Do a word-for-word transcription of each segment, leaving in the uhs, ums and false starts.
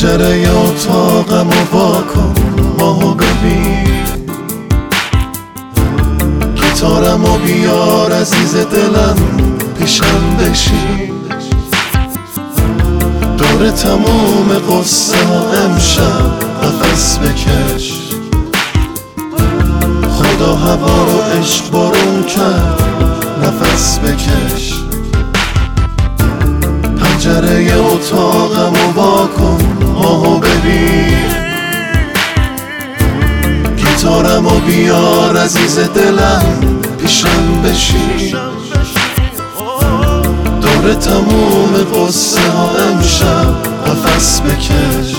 پنجره اتاقمو واکن ماهو ببین، گیتارمو بیار عزیز دلم پیشم بشین، دور تموم قصه ها امشب نفس بکش. خدا هوا رو عشق بارون کرد نفس بکش. پنجره اتاقمو واکن ماهو ببین، گیتارمو بیار عزیز دلم پیشم بشین، دور تموم قصه ها امشب نفس بکش.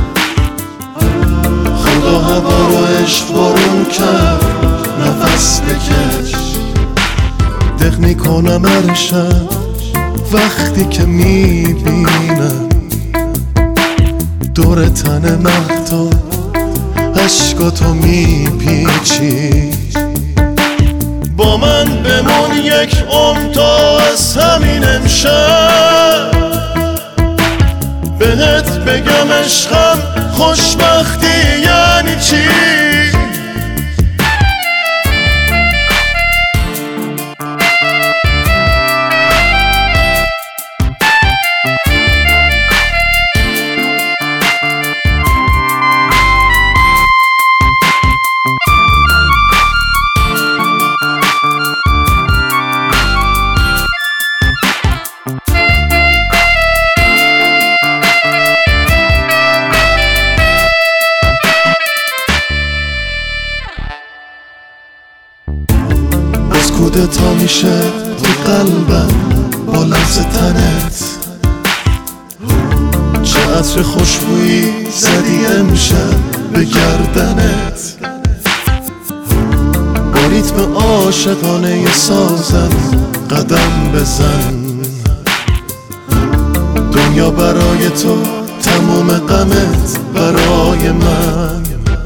خدا هوا رو عشق بارون کرد نفس بکش. دق میکنم هر شب وقتی که میبینم دور تن مهتاب عشقاتو میپیچی. با من بمون یک عمر تا از همین امشب بهت بگم عشقم خوشبختی یعنی چی. کودتا میشه تو قلبم با لمس تنت، چه عطر خوشبویی زدی امشب به گردنت. با ریتم عاشقانه سازم قدم بزن، دنیا برای تو تموم غمت برای من.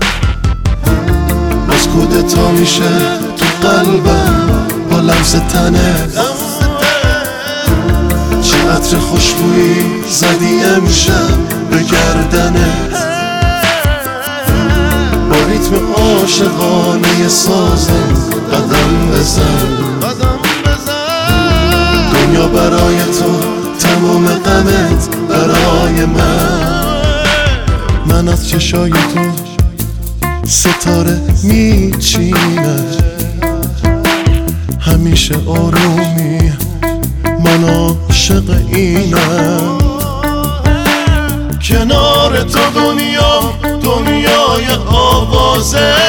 باز کودتا میشه تو قلبم با لمس تنت، چه عطر خوشبویی زدی امشب به گردنت. با ریتم عاشقانه سازم قدم بزن، دنیا برای تو تمام غمت برای من. من از چشای تو ستاره میچینه، همیشه آرومی من عاشق اینم. کنار تو دنیا دنیای آوازه،